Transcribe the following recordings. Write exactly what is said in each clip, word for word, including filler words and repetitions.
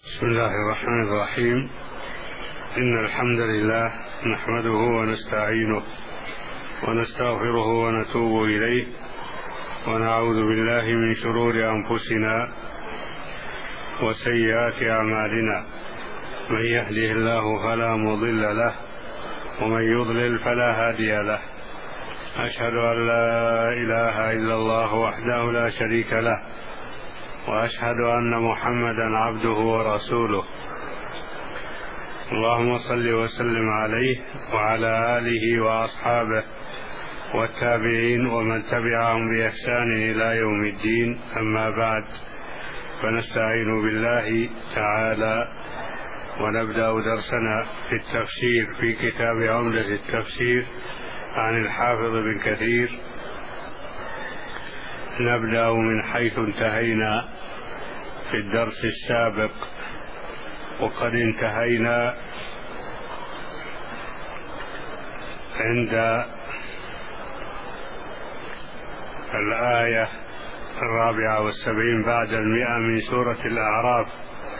بسم الله الرحمن الرحيم. إن الحمد لله نحمده ونستعينه ونستغفره ونتوب إليه، ونعوذ بالله من شرور أنفسنا وسيئات أعمالنا. من يهده الله فلا مضل له، ومن يضلل فلا هادي له. أشهد أن لا إله إلا الله وحده لا شريك له، وأشهد أن محمدا عبده ورسوله. اللهم صل وسلم عليه وعلى آله وأصحابه والتابعين ومن تبعهم بإحسان إلى يوم الدين. أما بعد، فنستعين بالله تعالى ونبدأ درسنا في التفسير في كتاب عمدة التفسير عن الحافظ بن كثير. نبدأ من حيث انتهينا في الدرس السابق، وقد انتهينا عند الآية الرابعة والسبعين بعد المئة من سورة الأعراف،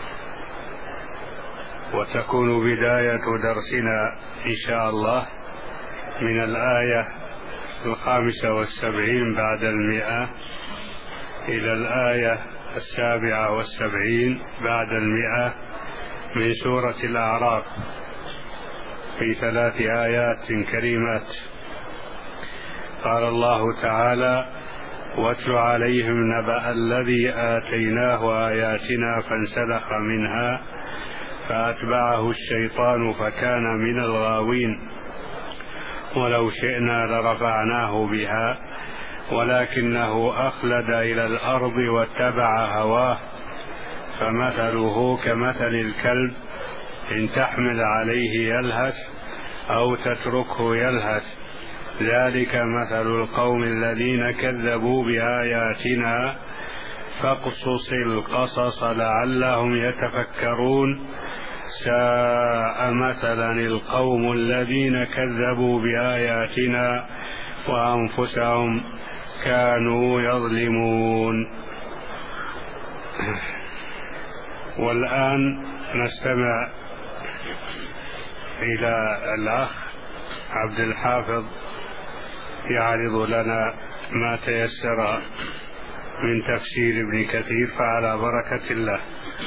وتكون بداية درسنا إن شاء الله من الآية الخامسة والسبعين بعد المئة إلى الآية السابعة والسبعين بعد المئة من سورة الأعراف، في ثلاث آيات كريمات. قال الله تعالى: واتل عليهم نبأ الذي آتيناه آياتنا فانسلخ منها فأتبعه الشيطان فكان من الغاوين، ولو شئنا لرفعناه بها ولكنه أخلد إلى الأرض واتبع هواه، فمثله كمثل الكلب إن تحمل عليه يلهث أو تتركه يلهث، ذلك مثل القوم الذين كذبوا بآياتنا فاقصص القصص لعلهم يتفكرون. ساء مثلا القوم الذين كذبوا بآياتنا وأنفسهم كانوا يظلمون. والآن نستمع إلى الأخ عبد الحافظ يعرض لنا ما تيسر من تفسير ابن كثير، فعلى بركة الله.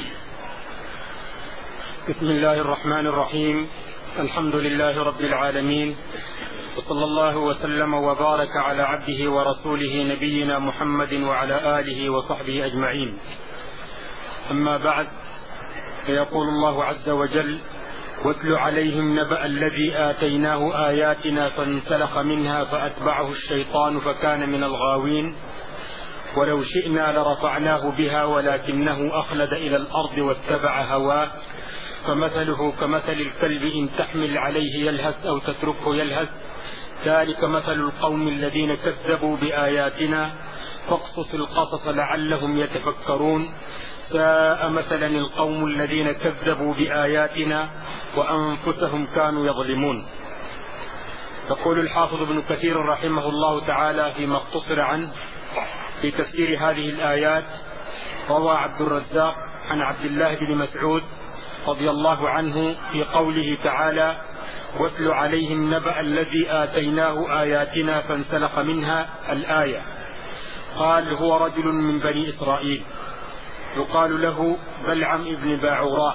بسم الله الرحمن الرحيم. الحمد لله رب العالمين، وصلى الله وسلم وبارك على عبده ورسوله نبينا محمد وعلى آله وصحبه أجمعين. أما بعد، فيقول الله عز وجل: واتل عليهم نبأ الذي آتيناه آياتنا فانسلخ منها فأتبعه الشيطان فكان من الغاوين، ولو شئنا لرفعناه بها ولكنه أخلد إلى الأرض واتبع هواه، فمثله كمثل الكلب إن تحمل عليه يلهث أو تتركه يلهث، ذلك مثل القوم الذين كذبوا بآياتنا فاقصص القصص لعلهم يتفكرون. ساء مثلا القوم الذين كذبوا بآياتنا وأنفسهم كانوا يظلمون. يقول الحافظ ابن كثير رحمه الله تعالى فيما اقتصر عنه في تفسير هذه الآيات: روى عبد الرزاق عن عبد الله بن مسعود رضي الله عنه في قوله تعالى: واتل عليهم نبأ الذي آتيناه آياتنا فانسلخ منها، الآية. قال: هو رجل من بني إسرائيل يقال له بلعم ابن باعوراء.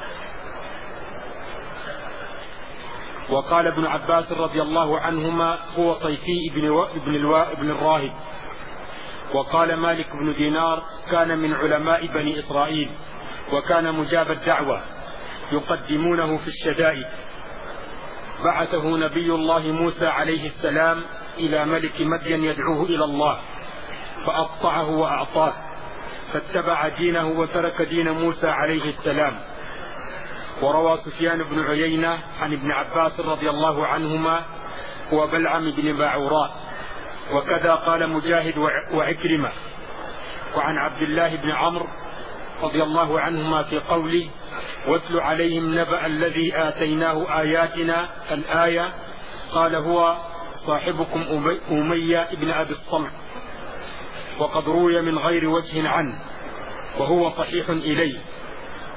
وقال ابن عباس رضي الله عنهما: هو صيفي ابن, و... ابن, الوا... ابن الراهب. وقال مالك بن دينار: كان من علماء بني إسرائيل، وكان مجاب الدعوة يقدمونه في الشدائد. بعثه نبي الله موسى عليه السلام إلى ملك مدين يدعوه إلى الله، فأقطعه وأعطاه، فاتبع دينه وترك دين موسى عليه السلام. وروى سفيان بن عيينة عن ابن عباس رضي الله عنهما: هو بلعم بن باعوراء. وكذا قال مجاهد وعكرمة. وعن عبد الله بن عمرو رضي الله عنهما في قوله: واتل عليهم نبأ الذي آتيناه آياتنا، الآية، قال: هو صاحبكم أمية ابن أبي الصلت. وقد روي من غير وجه عنه، وهو صحيح إليه.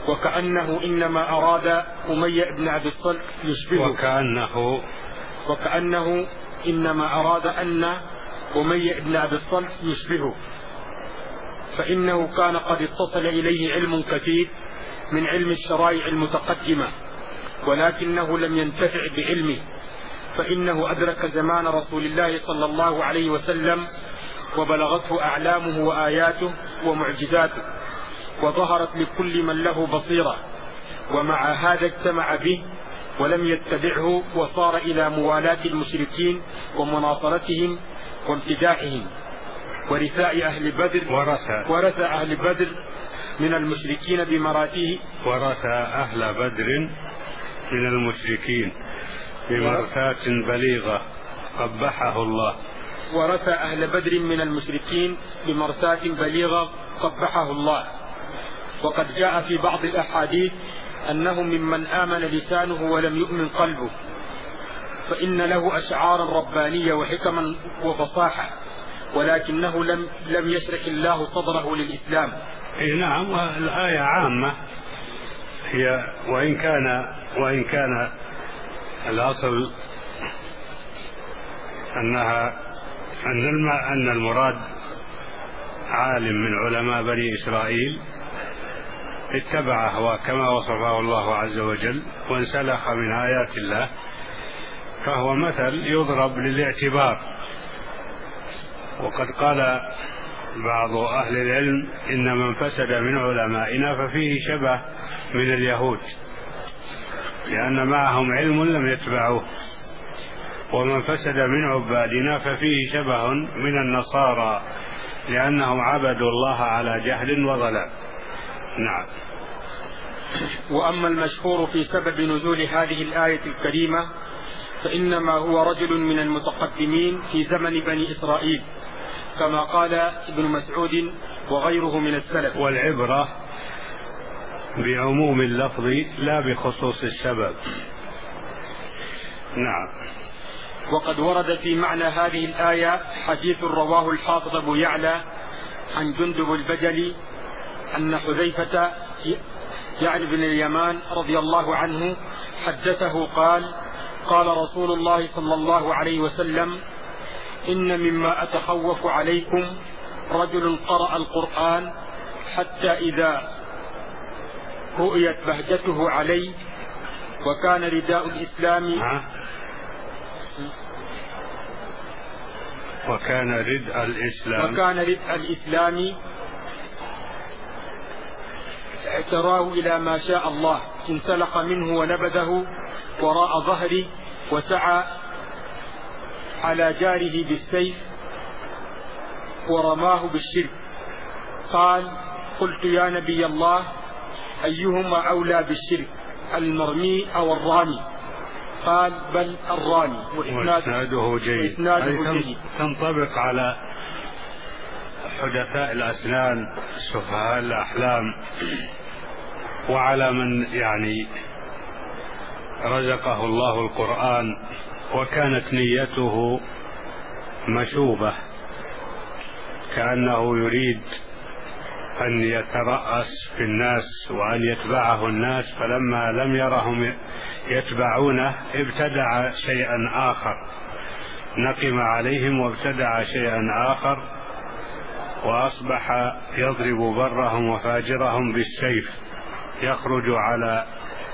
وكأنه إنما أراد أمية بن عبد الصلت يشبهه وكأنه وكأنه إنما أراد أن أمية بن عبد الصلت يشبهه، فإنه كان قد اتصل إليه علم كثير من علم الشرائع المتقدمة، ولكنه لم ينتفع بعلمه، فإنه أدرك زمان رسول الله صلى الله عليه وسلم وبلغته أعلامه وآياته ومعجزاته، وظهرت لكل من له بصيرة، ومع هذا اجتمع به ولم يتبعه، وصار إلى موالاة المشركين ومناصرتهم وامتداحهم ورثاء أهل بدر ورث ورث أهل بدر من المشركين بمراتيه ورث أهل بدر من المشركين بمرثاة بليغة قبحه الله ورث أهل بدر من المشركين بمرثاة بليغة قبحه الله. وقد جاء في بعض الأحاديث أنه ممن آمن لسانه ولم يؤمن قلبه، فإن له أشعارا ربانية وحكما وفصاحة، ولكنه لم لم يشرح الله صدره للإسلام. إيه نعم، والآية عامة هي، وإن كان وإن كان الأصل أنها أن أن المراد عالم من علماء بني إسرائيل اتبع هواه كما وصفه الله عز وجل وانسلخ من آيات الله، فهو مثل يضرب للاعتبار. وقد قال بعض أهل العلم إن من فسد من علمائنا ففيه شبه من اليهود، لأن معهم علم لم يتبعوه، ومن فسد من عبادنا ففيه شبه من النصارى لأنهم عبدوا الله على جهل وضلال. نعم. وأما المشهور في سبب نزول هذه الآية الكريمة فإنما هو رجل من المتقدمين في زمن بني إسرائيل، كما قال ابن مسعود وغيره من السلف. والعبرة بعموم اللفظ لا بخصوص السبب. نعم. وقد ورد في معنى هذه الآية حديث رواه الحافظ أبو يعلى عن جندب البجلي أن حذيفة يعني بن اليمان رضي الله عنه حدثه قال: قال رسول الله صلى الله عليه وسلم: إن مما أتخوف عليكم رجل قرأ القرآن حتى إذا رؤيت بهجته عليه وكان رداء الإسلام وكان ردء الإسلام وكان ردء الإسلام اعتراه إلى ما شاء الله، انسلخ منه ونبذه وراء ظهره وسعى على جاره بالسيف ورماه بالشرك. قال: قلت يا نبي الله أيهما أولى بالشرك، المرمي أو الرامي؟ قال: بل الرامي. وإسناده جيد. جيد. تنطبق على حدثاء الأسنان سفهاء الأحلام وعلى من يعني رزقه الله القرآن وكانت نيته مشوبة، كأنه يريد أن يترأس في الناس وأن يتبعه الناس، فلما لم يرهم يتبعونه ابتدع شيئا آخر، نقم عليهم وابتدع شيئا آخر، وأصبح يضرب برهم وفاجرهم بالسيف، يخرج على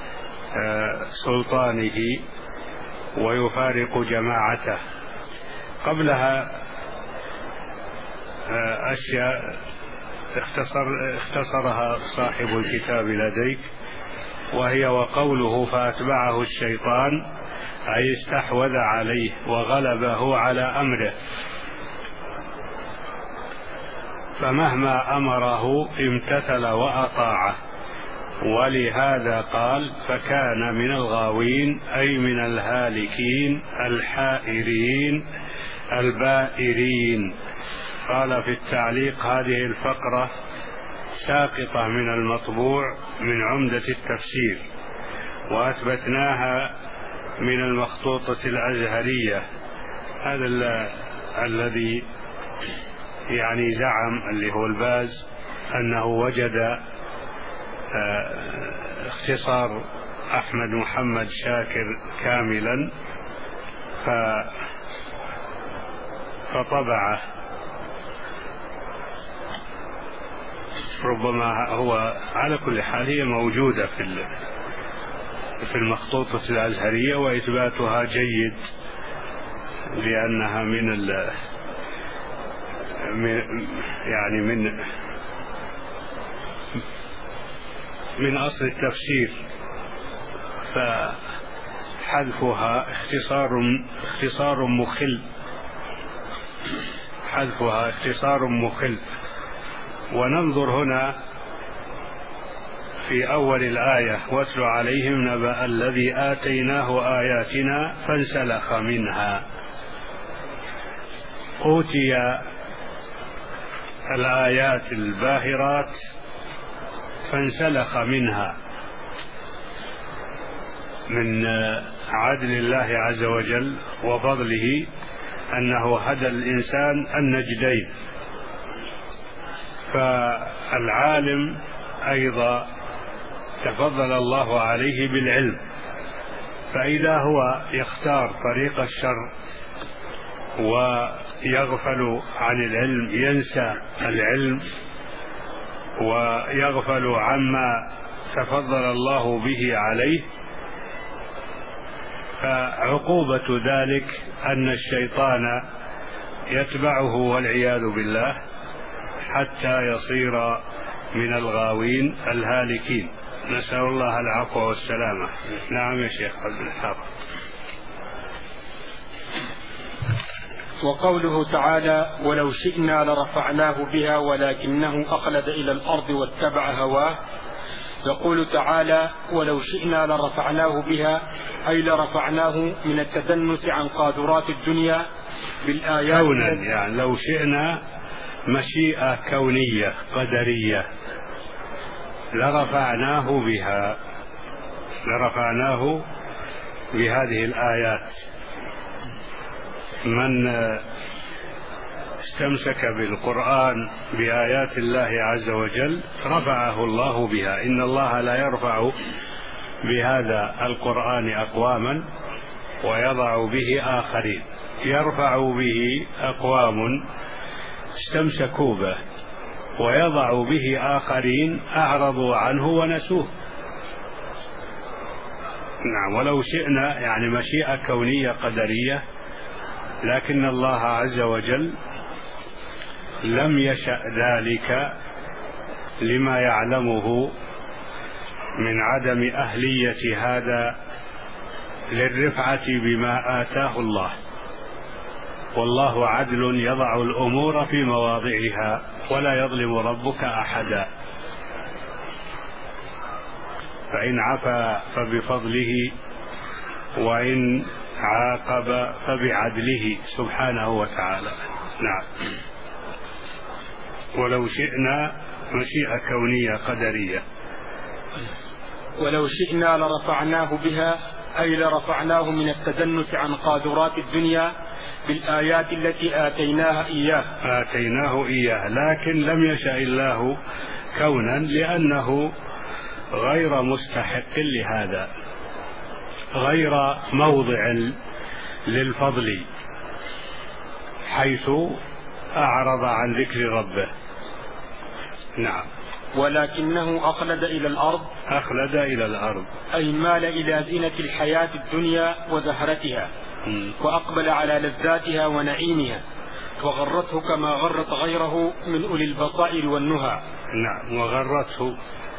سلطانه ويفارق جماعته. قبلها أشياء اختصر اختصرها صاحب الكتاب لديك، وهي وقوله فأتبعه الشيطان أي استحوذ عليه وغلبه على أمره، فمهما أمره امتثل وأطاعه، ولهذا قال فكان من الغاوين أي من الهالكين الحائرين البائرين. قال في التعليق: هذه الفقرة ساقطة من المطبوع من عمدة التفسير، وأثبتناها من المخطوطة الأزهرية. هذا الذي يعني زعم اللي هو الباز أنه وجد اختصار أحمد محمد شاكر كاملا فطبعه، ربما هو على كل حال هي موجودة في في المخطوطة الأزهرية، وإثباتها جيد لأنها من ال يعني من من أصل التفسير، فحذفها اختصار اختصار مخل حذفها اختصار مخل. وننظر هنا في أول الآية: واتل عليهم نبأ الذي آتيناه آياتنا فانسلخ منها. أوتي الآيات الباهرات فانسلخ منها، من عدل الله عز وجل وفضله أنه هدى الإنسان النجدين. فالعالم أيضا تفضل الله عليه بالعلم، فإذا هو يختار طريق الشر ويغفل عن العلم، ينسى العلم ويغفل عما تفضل الله به عليه، فعقوبة ذلك أن الشيطان يتبعه والعياذ بالله حتى يصير من الغاوين الهالكين، نسأل الله العفو والسلامة. نعم يا شيخ عبد الحافظ. وقوله تعالى: ولو شئنا لرفعناه بها ولكنه أخلد إلى الأرض واتبع هواه. يقول تعالى: ولو شئنا لرفعناه بها، أي لرفعناه من التدنس عن قادرات الدنيا بالآيات. كونا يعني لو شئنا مشيئة كونية قدرية، لرفعناه بها، لرفعناه بهذه الآيات. من استمسك بالقرآن بآيات الله عز وجل رفعه الله بها. إن الله لا يرفع بهذا القرآن أقواما ويضع به آخرين، يرفع به أقوام استمسكوا به ويضع به آخرين أعرضوا عنه ونسوه. نعم، ولو شئنا يعني مشيئة كونية قدرية، لكن الله عز وجل لم يشأ ذلك لما يعلمه من عدم أهلية هذا للرفعة بما آتاه الله. والله عدل يضع الأمور في مواضعها ولا يظلم ربك أحدا، فإن عفا فبفضله وإن عاقب فبعدله سبحانه وتعالى. نعم، ولو شئنا مشيئة كونية قدرية. ولو شئنا لرفعناه بها، أي لرفعناه من التدنس عن قادرات الدنيا بالآيات التي آتيناها إياه آتيناه إياه لكن لم يشأ الله كونا، لأنه غير مستحق لهذا، غير موضع للفضل، حيث أعرض عن ذكر ربه. نعم. ولكنه أخلد إلى الأرض، أخلد إلى الأرض أي مال إلى زينة الحياة الدنيا وزهرتها، م. وأقبل على لذاتها ونعيمها، وغرته كما غرت غيره من أولي البصائر والنهى. نعم، وغرته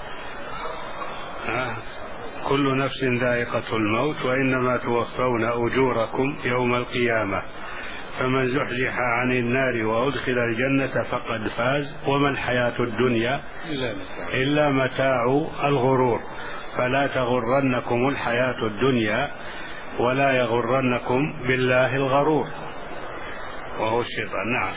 آه. كل نفس ذائقة الموت وإنما توفون أجوركم يوم القيامة، فمن زحزح عن النار وأدخل الجنة فقد فاز وما الحياة الدنيا إلا متاع الغرور، فلا تغرنكم الحياة الدنيا ولا يغرنكم بالله الغرور وهو الشيطان. نعم،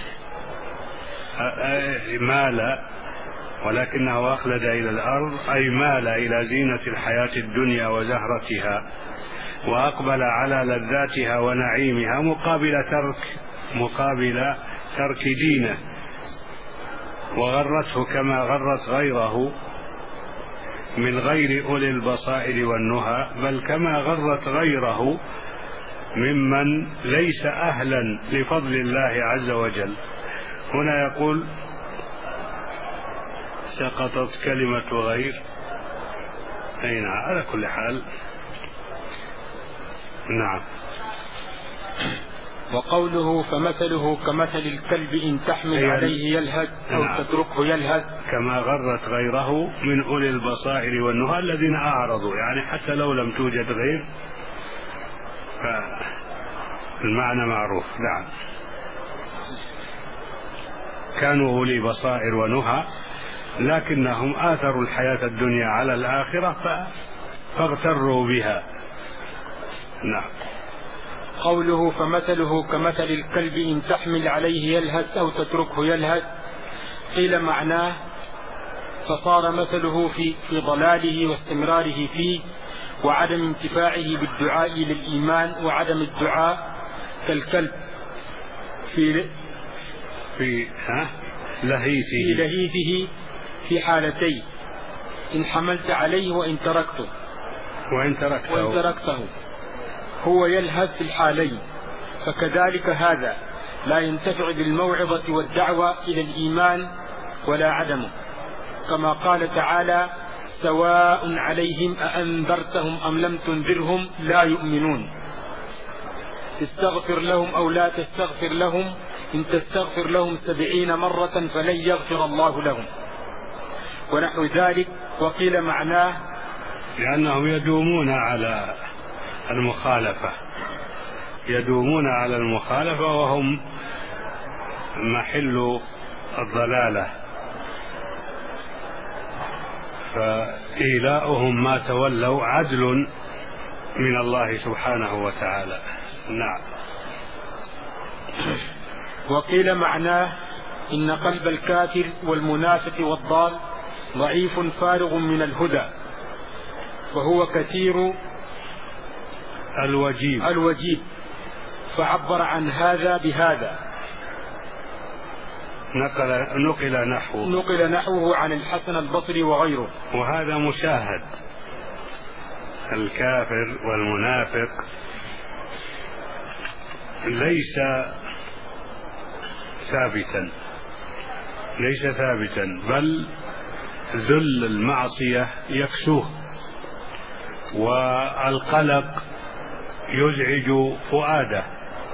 مال ولكنه أخلد إلى الأرض، أي مال إلى زينة الحياة الدنيا وزهرتها، وأقبل على لذاتها ونعيمها مقابل ترك مقابل ترك دينه، وغرته كما غرت غيره من غير أولي البصائر والنهى، بل كما غرت غيره ممن ليس أهلا لفضل الله عز وجل. هنا يقول سقطت كلمة غير، أين على كل حال. نعم. وقوله فمثله كمثل الكلب إن تحمل عليه يلهث أو نعم. تتركه يلهث، كما غرت غيره من أولي البصائر والنهى الذين أعرضوا، يعني حتى لو لم توجد غير فالمعنى معروف. نعم. كانوا أولي بصائر ونهى لكنهم آثروا الحياة الدنيا على الآخرة فاغتروا بها. نعم. قوله فمثله كمثل الكلب إن تحمل عليه يلهث أو تتركه يلهث، قيل معناه فصار مثله في, في ضلاله واستمراره فيه وعدم انتفاعه بالدعاء للإيمان وعدم الدعاء كالكلب في في ها لهيثه في لهيثه في حالتين: إن حملت عليه وإن تركته وإن تركته, وإن تركته هو يلهث في الحالين. فكذلك هذا لا ينتفع بالموعظة والدعوة إلى الإيمان ولا عدمه، كما قال تعالى: سواء عليهم أأنذرتهم أم لم تنذرهم لا يؤمنون، تستغفر لهم أو لا تستغفر لهم إن تستغفر لهم سبعين مرة فلن يغفر الله لهم، ونحو ذلك. وقيل معناه لأنهم يدومون على المخالفة يدومون على المخالفة وهم محل الضلالة، فإيلاؤهم ما تولوا عدل من الله سبحانه وتعالى. نعم. وقيل معناه إن قلب الكافر والمنافق والضال ضعيف فارغ من الهدى، وهو كثير الوجيب الوجيب فعبر عن هذا بهذا. نقل, نقل نحوه نقل نحوه عن الحسن البصري وغيره، وهذا مشاهد. الكافر والمنافق ليس ثابتا ليس ثابتا بل ذل المعصية يكسوه، والقلق يزعج فؤاده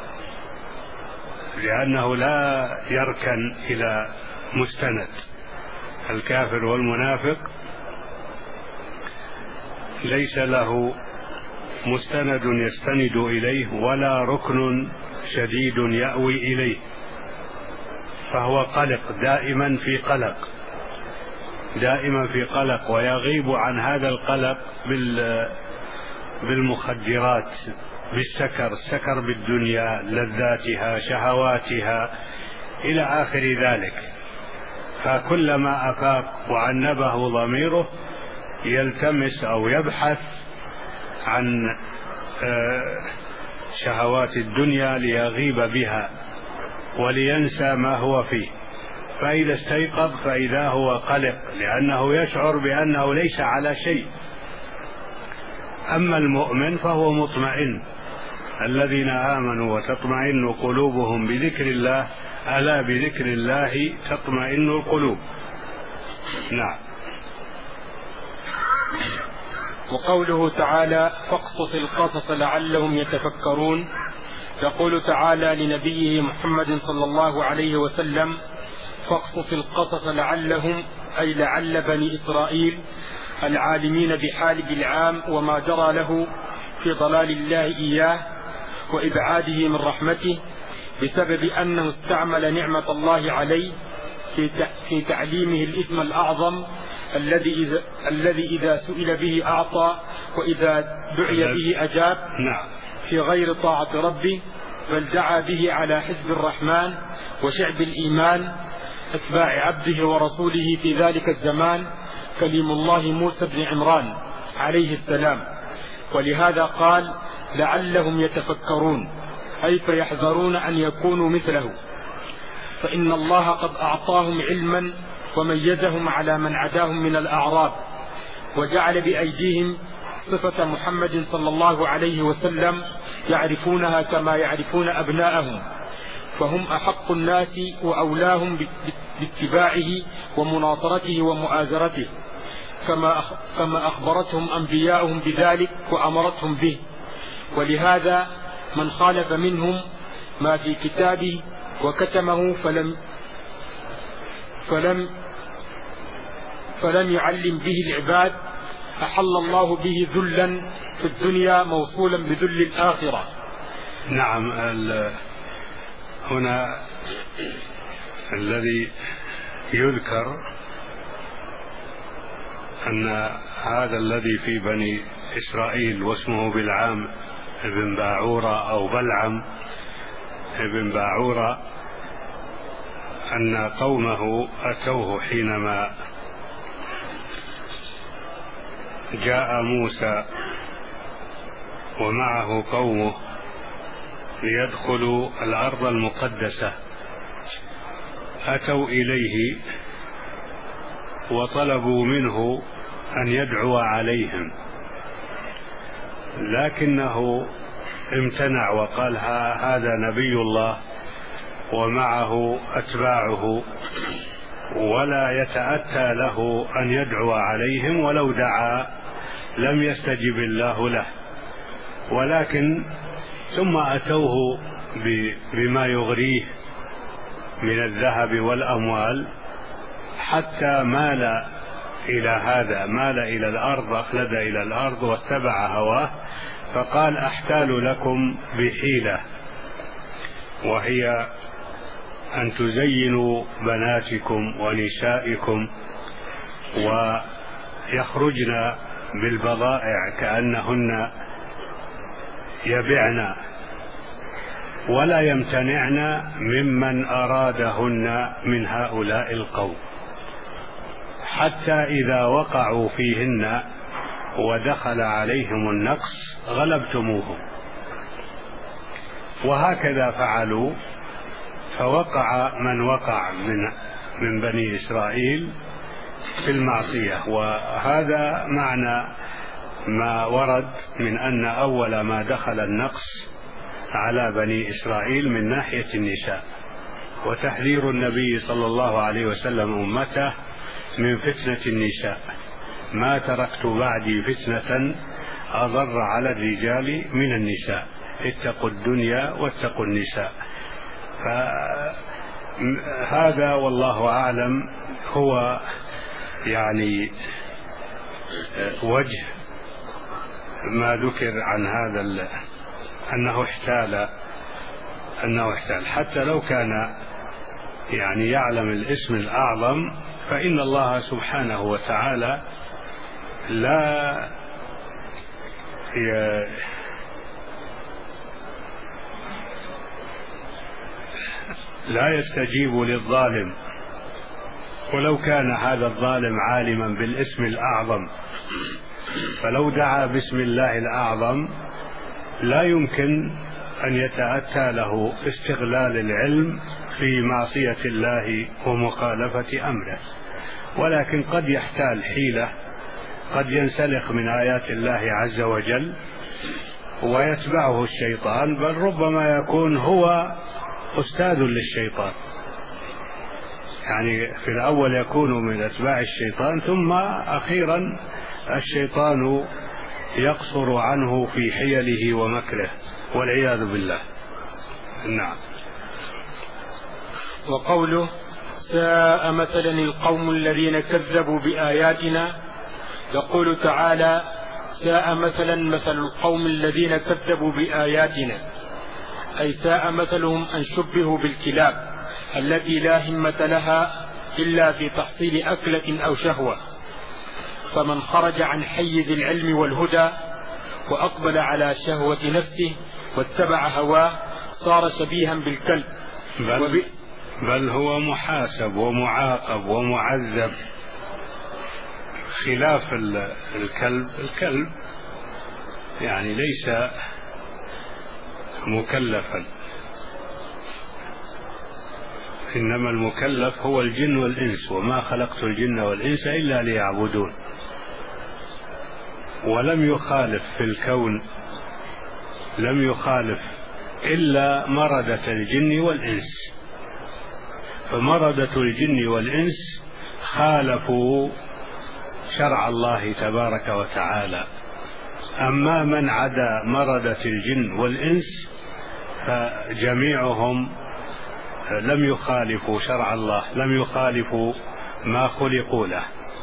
لأنه لا يركن إلى مستند. الكافر والمنافق ليس له مستند يستند إليه ولا ركن شديد يأوي إليه، فهو قلق دائما في قلق دائما في قلق ويغيب عن هذا القلق بالمخدرات، بالسكر السكر بالدنيا، لذاتها، شهواتها إلى آخر ذلك. فكلما أفاق وعنبه ضميره يلتمس أو يبحث عن شهوات الدنيا ليغيب بها ولينسى ما هو فيه، فإذا استيقظ فإذا هو قلق لأنه يشعر بأنه ليس على شيء. أما المؤمن فهو مطمئن، الذين آمنوا وتطمئن قلوبهم بذكر الله، ألا بذكر الله تطمئن القلوب. نعم. وقوله تعالى فاقصص القصص لعلهم يتفكرون، يقول تعالى لنبيه محمد صلى الله عليه وسلم: فاقصص القصص لعلهم، أي لعل بني إسرائيل العالمين بحال بالعام وما جرى له في ضلال الله إياه وإبعاده من رحمته بسبب أنه استعمل نعمة الله عليه في تعليمه الإثم الأعظم الذي إذا, الذي إذا سئل به أعطى وإذا دعي به أجاب في غير طاعة ربه، بل دعا به على حزب الرحمن وشعب الإيمان أتباع عبده ورسوله في ذلك الزمان كليم الله موسى بن عمران عليه السلام. ولهذا قال لعلهم يتفكرون، أي فيحذرون أن يكونوا مثله، فإن الله قد أعطاهم علما وميزهم على من عداهم من الأعراب، وجعل بأيديهم صفة محمد صلى الله عليه وسلم يعرفونها كما يعرفون أبناءهم، فهم أحق الناس وأولاهم باتباعه ومناصرته ومؤازرته، كما كما أخبرتهم أنبياؤهم بذلك وأمرتهم به. ولهذا من خالف منهم ما في كتابه وكتمه فلم فلم فلم يعلم به العباد أحل الله به ذلا في الدنيا موصولا بذل الآخرة. نعم، هنا الذي يذكر أن هذا الذي في بني إسرائيل واسمه بلعام ابن باعورة أو بلعم ابن باعورة، أن قومه أتوه حينما جاء موسى ومعه قومه ليدخلوا الأرض المقدسة، أتوا إليه وطلبوا منه أن يدعو عليهم، لكنه امتنع وقال هذا نبي الله ومعه أتباعه ولا يتأتى له أن يدعو عليهم، ولو دعا لم يستجب الله له. ولكن ثم أتوه بما يغريه من الذهب والأموال حتى مال إلى هذا، مال إلى الأرض، أخلد إلى الأرض واتبع هواه، فقال أحتال لكم بحيلة، وهي أن تزينوا بناتكم ونسائكم ويخرجن بالبضائع كأنهن يبعن ولا يمتنعن ممن أرادهن من هؤلاء القوم، حتى إذا وقعوا فيهن ودخل عليهم النقص غلبتموهم. وهكذا فعلوا، فوقع من وقع من من بني إسرائيل في المعصية. وهذا معنى ما ورد من أن أول ما دخل النقص على بني إسرائيل من ناحية النساء، وتحذير النبي صلى الله عليه وسلم أمته من فتنة النساء: ما تركت بعدي فتنة أضر على الرجال من النساء، اتقوا الدنيا واتقوا النساء. فهذا والله أعلم هو يعني وجه ما ذكر عن هذا أنه احتال أنه احتال حتى لو كان يعني يعلم الاسم الأعظم، فإن الله سبحانه وتعالى لا لا يستجيب للظالم، ولو كان هذا الظالم عالما بالاسم الأعظم، فلو دعا باسم الله الأعظم لا يمكن أن يتأتى له استغلال العلم في معصية الله ومخالفة أمره، ولكن قد يحتال حيلة، قد ينسلخ من آيات الله عز وجل ويتبعه الشيطان، بل ربما يكون هو أستاذ للشيطان، يعني في الأول يكون من أتباع الشيطان، ثم أخيرا الشيطان يقصر عنه في حيله ومكره والعياذ بالله. نعم. وقوله: ساء مثلا القوم الذين كذبوا بآياتنا، يقول تعالى: ساء مثلا مثل القوم الذين كذبوا بآياتنا، أي ساء مثلهم أن شبهوا بالكلاب التي لا همة لها إلا في تحصيل أكلة أو شهوة، فمن خرج عن حيز العلم والهدى وأقبل على شهوة نفسه واتبع هواه صار شبيها بالكلب. بل, وب... بل هو محاسب ومعاقب ومعذب، خلاف الكلب. الكلب يعني ليس مكلفا، إنما المكلف هو الجن والإنس، وما خلقت الجن والإنس إلا ليعبدون. ولم يخالف في الكون، لم يخالف إلا مردة الجن والإنس، فمردة الجن والإنس خالفوا شرع الله تبارك وتعالى. أما من عدا مردة الجن والإنس فجميعهم لم يخالفوا شرع الله، لم يخالفوا ما خلقوا له،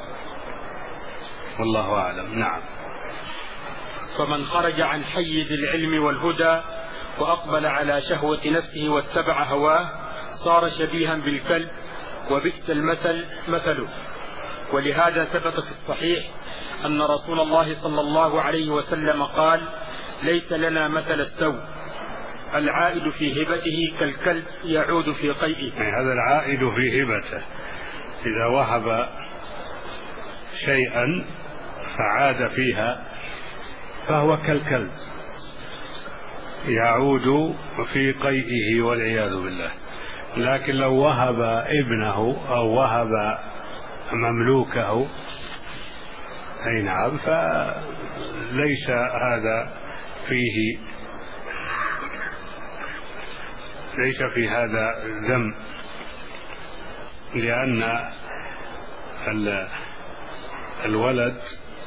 والله أعلم. نعم. فمن خرج عن حيز العلم والهدى وأقبل على شهوة نفسه واتبع هواه صار شبيها بالكلب، وبئس المثل مثله. ولهذا ثبت في الصحيح أن رسول الله صلى الله عليه وسلم قال: ليس لنا مثل السوء، العائد في هبته كالكلب يعود في قيئه. هذا العائد في هبته إذا وهب شيئا فعاد فيها فهو كالكلب يعود في قيئه والعياذ بالله. لكن لو وهب ابنه أو وهب مملوكه أي نعم فليس هذا فيه ليس في هذا ذنب، لأن الولد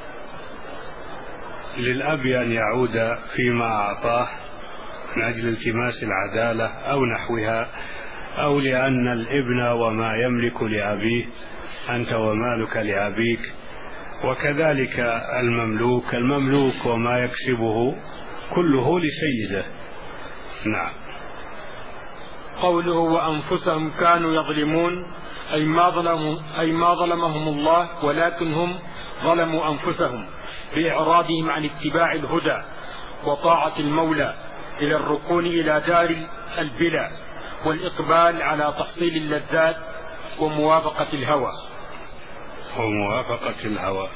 للأب أن يعود فيما أعطاه من أجل التماس العدالة أو نحوها، أو لأن الابن وما يملك لأبيه أنت ومالك لأبيك، وكذلك المملوك المملوك وما يكسبه كله لسيده. نعم. قوله وأنفسهم كانوا يظلمون أي ما ظلموا أي ما ظلمهم الله، ولكن هم ظلموا أنفسهم بإعراضهم عن اتباع الهدى وطاعة المولى إلى الركون إلى دار البلا والإقبال على تحصيل اللذات وموافقة الهوى وموافقة الهوى.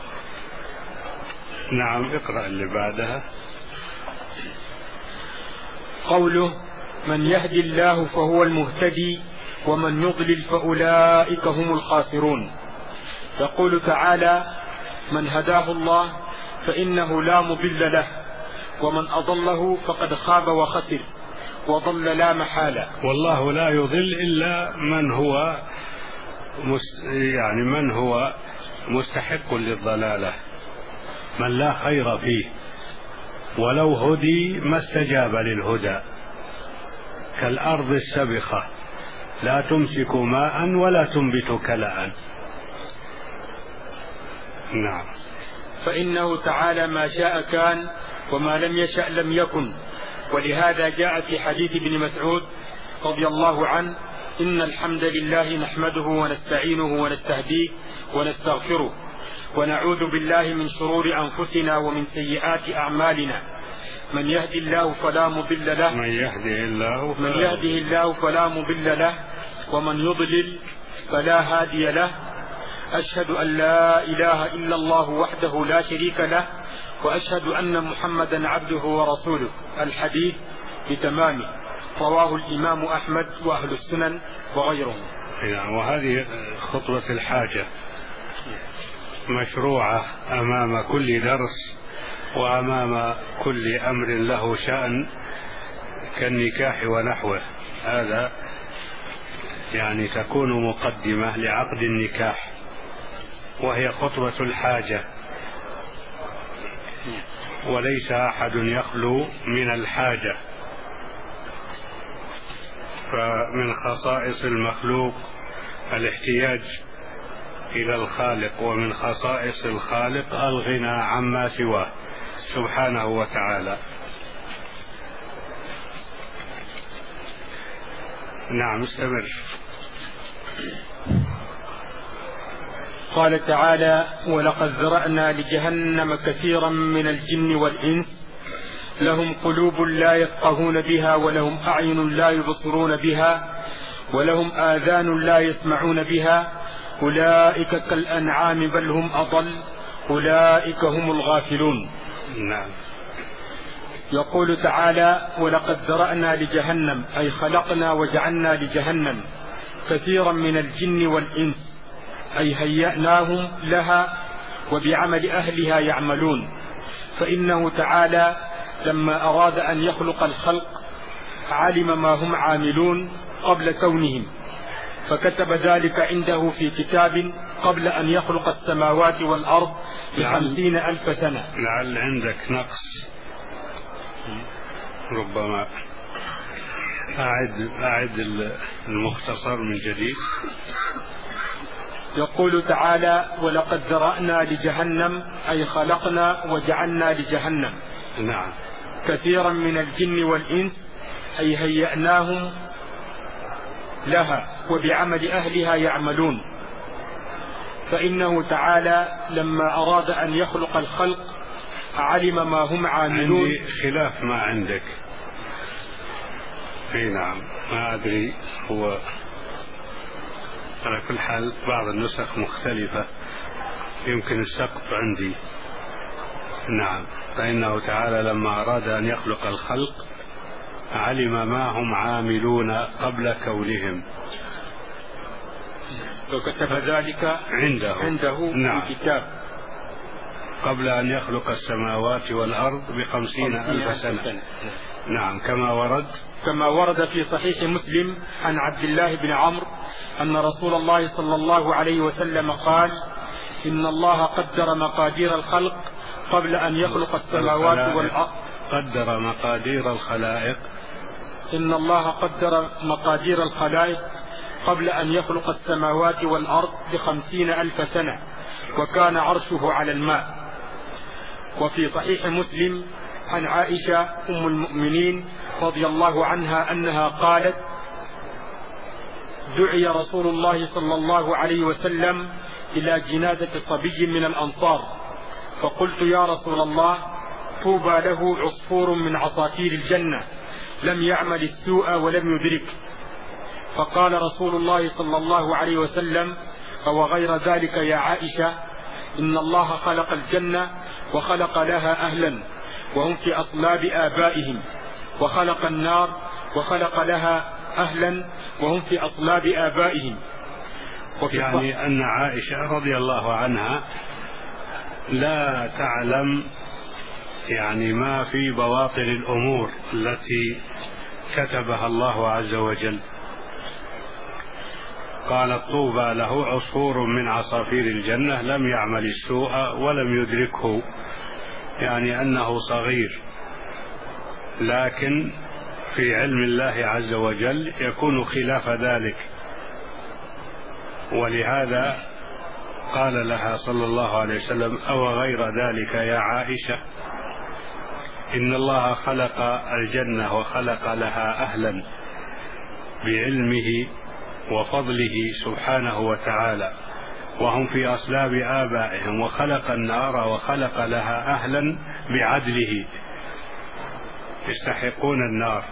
نعم. اقرأ اللي بعدها. قوله من يهدي الله فهو المهتدي ومن يضلل فأولئك هم الخاسرون. يقول تعالى: من هداه الله فإنه لا مضل له، ومن أضله فقد خاب وخسر وضل لا محالة. والله لا يضل إلا من هو مست... يعني من هو مستحق للضلالة، من لا خير فيه، ولو هدي ما استجاب للهدى، كالأرض السبخة لا تمسك ماء ولا تنبت كلاء. نعم. فإنه تعالى ما شاء كان وما لم يشأ لم يكن. ولهذا جاء في حديث ابن مسعود رضي الله عنه: إن الحمد لله نحمده ونستعينه ونستهديه ونستغفره ونعوذ بالله من شرور أنفسنا ومن سيئات أعمالنا، من يهدي الله فلا مضل له من يهده الله من يهده الله فلا مضل له ومن يضلل فلا هادي له. أشهد أن لا إله إلا الله وحده لا شريك له، وأشهد أن محمدا عبده ورسوله. الحديث بتمامه، رواه الإمام أحمد وأهل السنن وغيرهم. وهذه خطوة الحاجة مشروعة أمام كل درس وأمام كل أمر له شأن كالنكاح ونحوه. هذا يعني تكون مقدمة لعقد النكاح، وهي خطوة الحاجة، وليس أحد يخلو من الحاجة. فمن خصائص المخلوق الاحتياج إلى الخالق، ومن خصائص الخالق الغنى عما سواه سبحانه وتعالى. نعم. استمر. قال تعالى: ولقد ذرأنا لجهنم كثيرا من الجن والإنس لهم قلوب لا يفقهون بها ولهم أعين لا يبصرون بها ولهم آذان لا يسمعون بها أولئك كالأنعام بل هم أضل أولئك هم الغافلون. نعم. يقول تعالى: ولقد ذرأنا لجهنم أي خلقنا وجعلنا لجهنم كثيرا من الجن والإنس، أي هيأناهم لها وبعمل أهلها يعملون، فإنه تعالى لما أراد أن يخلق الخلق علم ما هم عاملون قبل كونهم، فكتب ذلك عنده في كتاب قبل أن يخلق السماوات والأرض بخمسين ألف سنة. لعل عندك نقص، ربما أعد أعد المختصر من جديد. يقول تعالى: ولقد ذرأنا لجهنم، أي خلقنا وجعلنا لجهنم نعم كثيرا من الجن والإنس، أي هيأناهم لها وبعمل أهلها يعملون. فإنه تعالى لما أراد أن يخلق الخلق علم ما هم عاملون. عندي خلاف ما عندك. اي نعم، ما أدري، هو على كل حال بعض النسخ مختلفة، يمكن السقط عندي. نعم، فإنه تعالى لما أراد أن يخلق الخلق علم ما هم عاملون قبل كونهم، وكتب ذلك عنده, عنده نعم. في كتاب قبل أن يخلق السماوات والأرض بخمسين ألف سنة. سنة. نعم، كما ورد كما ورد في صحيح مسلم عن عبد الله بن عمرو أن رسول الله صلى الله عليه وسلم قال: إن الله قدر مقادير الخلق قبل أن يخلق السماوات والأرض. قدر مقادير الخلائق إن الله قدر مقادير الخلائق قبل أن يخلق السماوات والأرض بخمسين ألف سنة، وكان عرشه على الماء. وفي صحيح مسلم عن عائشة أم المؤمنين رضي الله عنها أنها قالت: دعي رسول الله صلى الله عليه وسلم إلى جنازة صبي من الأنصار، فقلت: يا رسول الله، طوبى له عصفور من عصافير الجنة لم يعمل السوء ولم يدرك. فقال رسول الله صلى الله عليه وسلم: أو غير ذلك يا عائشة، إن الله خلق الجنة وخلق لها أهلا وهم في أصلاب آبائهم، وخلق النار وخلق لها أهلا وهم في أصلاب آبائهم. يعني أن عائشة رضي الله عنها لا تعلم يعني ما في بواطن الأمور التي كتبها الله عز وجل. قالت: طوبى له عصفور من عصافير الجنة لم يعمل السوء ولم يدركه، يعني أنه صغير، لكن في علم الله عز وجل يكون خلاف ذلك. ولهذا قال لها صلى الله عليه وسلم: أو غير ذلك يا عائشة، إن الله خلق الجنة وخلق لها أهلا بعلمه وفضله سبحانه وتعالى، وهم في أصلاب آبائهم، وخلق النار وخلق لها أهلا بعدله يستحقون النار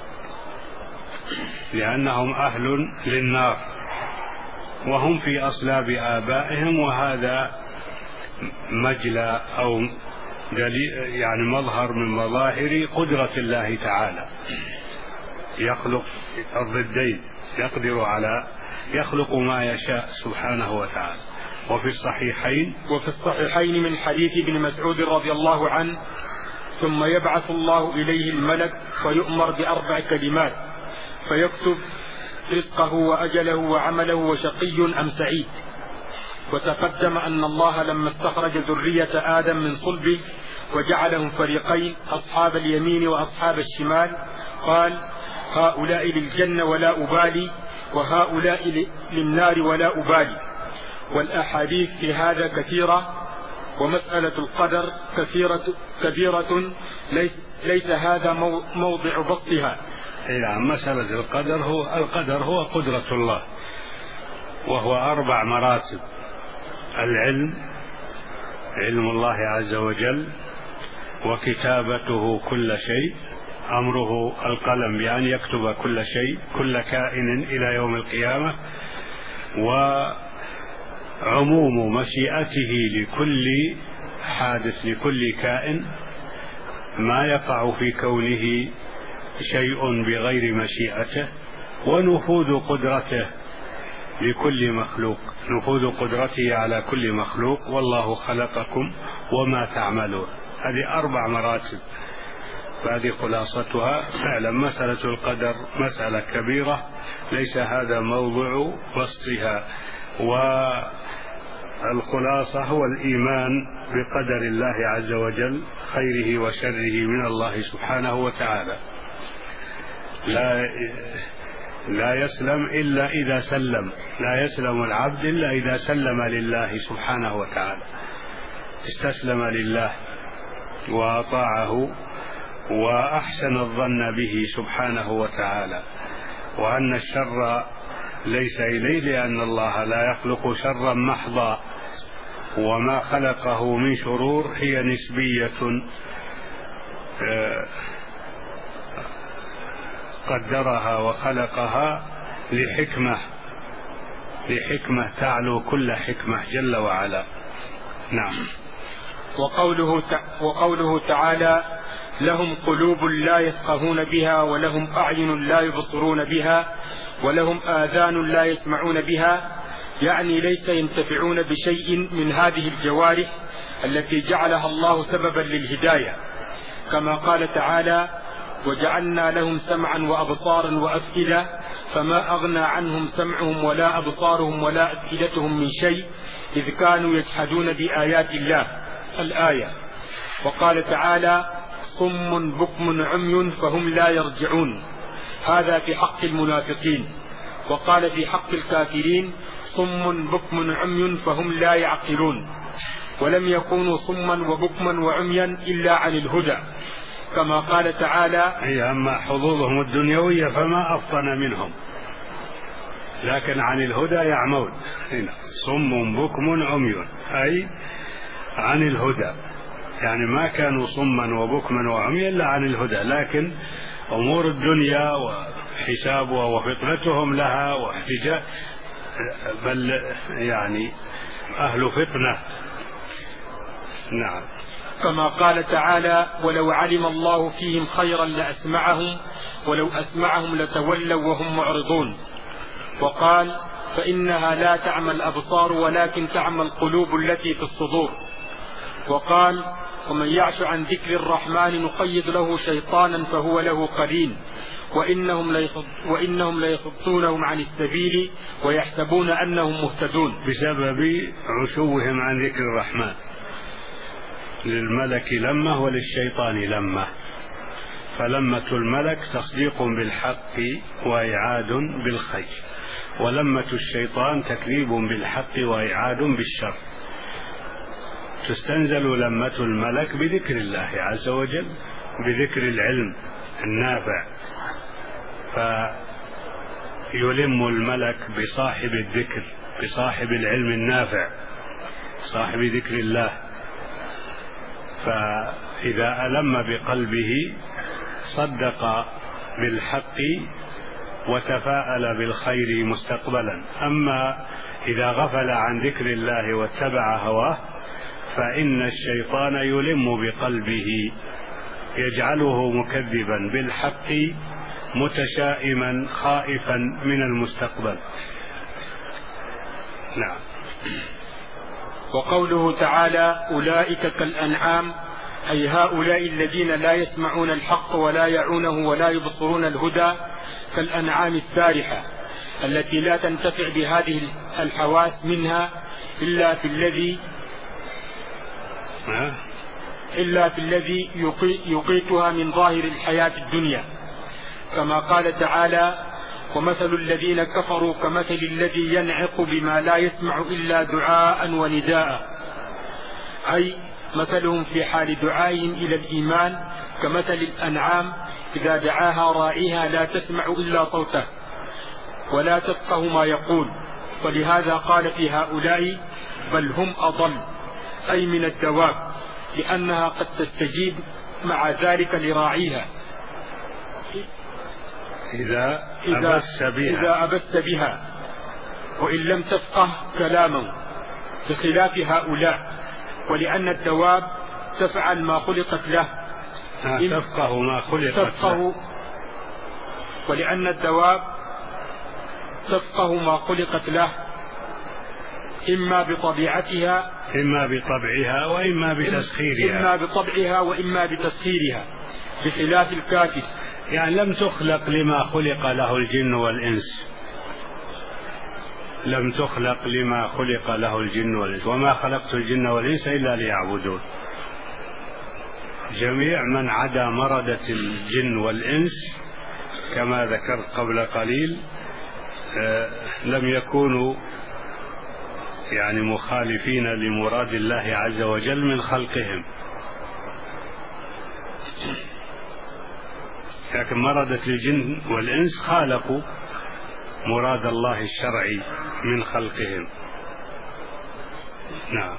لأنهم أهل للنار، وهم في أصلاب آبائهم. وهذا مجلى أو يعني مظهر من مظاهر قدرة الله تعالى، يخلق الضدين، يقدر على يخلق ما يشاء سبحانه وتعالى. وفي الصحيحين وفي الصحيحين من حديث ابن مسعود رضي الله عنه: ثم يبعث الله إليه الملك فيؤمر بأربع كلمات فيكتب رزقه وأجله وعمله وشقي أم سعيد. وتقدم أن الله لما استخرج ذرية آدم من صلبه وجعلهم فريقين، أصحاب اليمين وأصحاب الشمال، قال: هؤلاء للجنة ولا أبالي، وهؤلاء للنار ولا أبالي. والأحاديث في هذا كثيرة، ومسألة القدر كثيرة كبيرة، ليس, ليس هذا موضع بسطها. يعني مسألة القدر هو القدر هو قدرة الله، وهو أربع مراتب: العلم، علم الله عز وجل، وكتابته كل شيء، أمره القلم بأن يكتب كل شيء، كل كائن إلى يوم القيامة، وعموم مشيئته لكل حادث، لكل كائن، ما يقع في كونه شيء بغير مشيئته، ونفوذ قدرته لكل مخلوق، نفوذ قدرته على كل مخلوق. والله خلقكم وما تعملون. هذه أربع مراتب، فهذه خلاصتها. فعلا مسألة القدر مسألة كبيرة، ليس هذا موضوع بسطها، والخلاصة هو الإيمان بقدر الله عز وجل خيره وشره من الله سبحانه وتعالى. لا لا يسلم إلا إذا سلم، لا يسلم العبد إلا إذا سلم لله سبحانه وتعالى، استسلم لله وأطاعه وأحسن الظن به سبحانه وتعالى، وأن الشر ليس إليه، لأن الله لا يخلق شرا محضا، وما خلقه من شرور هي نسبية قدرها وخلقها لحكمة لحكمة تعلو كل حكمة جل وعلا. نعم. وقوله وقوله تعالى: لهم قلوب لا يفقهون بها ولهم أعين لا يبصرون بها ولهم آذان لا يسمعون بها، يعني ليس ينتفعون بشيء من هذه الجوارح التي جعلها الله سببا للهداية، كما قال تعالى: وجعلنا لهم سمعا وأبصارا وأفئدة فما أغنى عنهم سمعهم ولا أبصارهم ولا أفئدتهم من شيء إذ كانوا يجحدون بآيات الله. الآية. وقال تعالى: صم بكم عمي فهم لا يرجعون، هذا في حق المنافقين. وقال في حق الكافرين: صم بكم عمي فهم لا يعقلون، ولم يكونوا صما وبكما وعميا إلا عن الهدى، كما قال تعالى: أي أما حظوظهم الدنيوية فما أفطن منهم، لكن عن الهدى يعمون. صم بكم عمي أي عن الهدى، يعني ما كانوا صما وبكما وعميا إلا عن الهدى، لكن أمور الدنيا وحسابها وفطنتهم لها واحتجاج، بل يعني أهل فطنة. نعم. كما قال تعالى: ولو علم الله فيهم خيرا لأسمعهم ولو أسمعهم لتولوا وهم معرضون. وقال: فإنها لا تعمى الأبصار ولكن تعمى القلوب التي في الصدور. وقال: ومن يعش عن ذكر الرحمن نقيض له شيطانا فهو له قرين وإنهم ليصد وإنهم ليصدونهم عن السبيل ويحسبون أنهم مهتدون، بسبب عشوهم عن ذكر الرحمن. للملك لمة وللشيطان لمة، فلمة الملك تصديق بالحق وإعاد بالخير، ولمة الشيطان تكذيب بالحق وإعاد بالشر. تستنزل لمة الملك بذكر الله عز وجل، بذكر العلم النافع، فيلم الملك بصاحب الذكر، بصاحب العلم النافع، صاحب ذكر الله. فإذا ألم بقلبه صدق بالحق وتفاءل بالخير مستقبلا. أما إذا غفل عن ذكر الله واتبع هواه فإن الشيطان يلم بقلبه، يجعله مكذبا بالحق متشائما خائفا من المستقبل. نعم. وقوله تعالى: أولئك كالأنعام، أي هؤلاء الذين لا يسمعون الحق ولا يعونه ولا يبصرون الهدى، كالأنعام السارحة التي لا تنتفع بهذه الحواس منها إلا في الذي إلا في الذي يقيتها من ظاهر الحياة الدنيا، كما قال تعالى: ومثل الذين كفروا كمثل الذي ينعق بما لا يسمع إلا دعاء ونداء، أي مثلهم في حال دعائهم إلى الإيمان كمثل الأنعام إذا دعاها راعيها لا تسمع إلا صوته ولا تفقه ما يقول. ولهذا قال في هؤلاء: بل هم أضل، أي من الدواب، لأنها قد تستجيب مع ذلك لراعيها إذا أبس بها, إذا أبس بها وإن لم تفقه كلامه، بخلاف هؤلاء. ولأن الدواب تفعل ما خلقت له، تفقه ما خلقت تفقه له. ولأن الدواب تفقه ما خلقت له، إما بطبيعتها إما بطبعها وإما بتسخيرها إما بطبعها وإما بتسخيرها، بخلاف الكافر. يعني لم تخلق لما خلق له الجن والإنس، لم تخلق لما خلق له الجن والإنس، وما خلقت الجن والإنس إلا ليعبدون. جميع من عدا مردة الجن والإنس كما ذكرت قبل قليل لم يكونوا يعني مخالفين لمراد الله عز وجل من خلقهم، لكن مردة الجن والإنس خالفوا مراد الله الشرعي من خلقهم. نعم.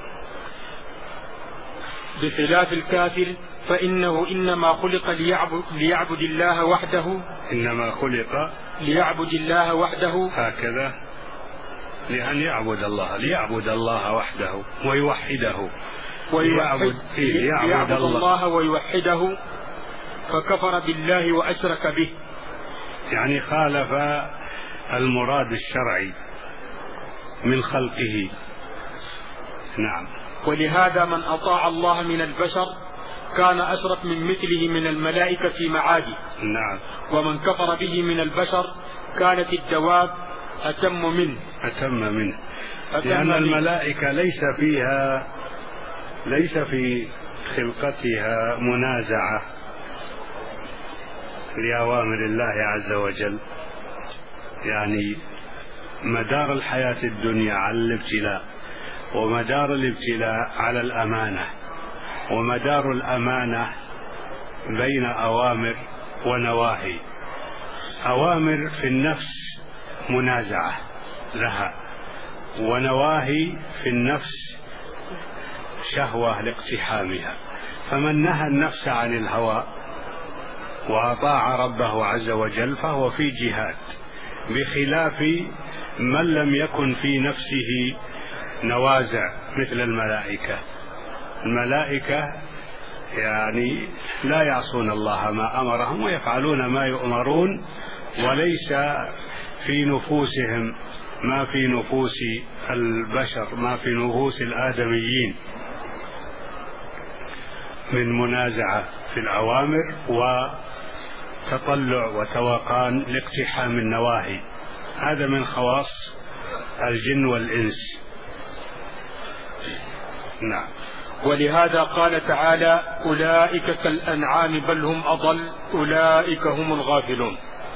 بخلاف الكافر فإنه إنما خلق ليعبد, ليعبد الله وحده إنما خلق ليعبد الله وحده هكذا، لأن يعبد الله، ليعبد الله وحده ويوحده، ويعبد ليعبد الله. الله ويوحده، فكفر بالله وأشرك به، يعني خالف المراد الشرعي من خلقه. نعم. ولهذا من أطاع الله من البشر كان أشرف من مثله من الملائكة في معاده. نعم. ومن كفر به من البشر كانت الدواب أتم منه أتم منه أتم لأن منه. الملائكة ليس فيها ليس في خلقتها منازعة لأوامر الله عز وجل، يعني مدار الحياة الدنيا على الابتلاء، ومدار الابتلاء على الأمانة، ومدار الأمانة بين أوامر ونواهي. أوامر في النفس منازعة لها، ونواهي في النفس شهوة لاقتحامها. فمن نهى النفس عن الهوى وأطاع ربه عز وجل فهو في جهاد، بخلاف من لم يكن في نفسه نوازع مثل الملائكة. الملائكة يعني لا يعصون الله ما أمرهم ويفعلون ما يؤمرون، وليس في نفوسهم ما في نفوس البشر، ما في نفوس الآدميين من منازعة في الأوامر وتطلع وتوقان لاقتحام النواهي. هذا من خواص الجن والإنس. نعم. ولهذا قال تعالى: أولئك كالأنعام بل هم أضل أولئك هم الغافلون.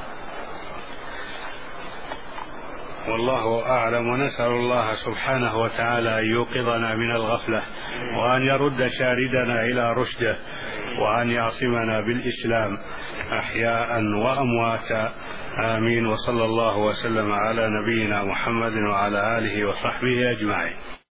والله أعلم، ونسأل الله سبحانه وتعالى أن يوقظنا من الغفلة، وأن يرد شاردنا إلى رشده، وأن يعصمنا بالإسلام أحياء وأمواتا. آمين. وصلى الله وسلم على نبينا محمد وعلى آله وصحبه أجمعين.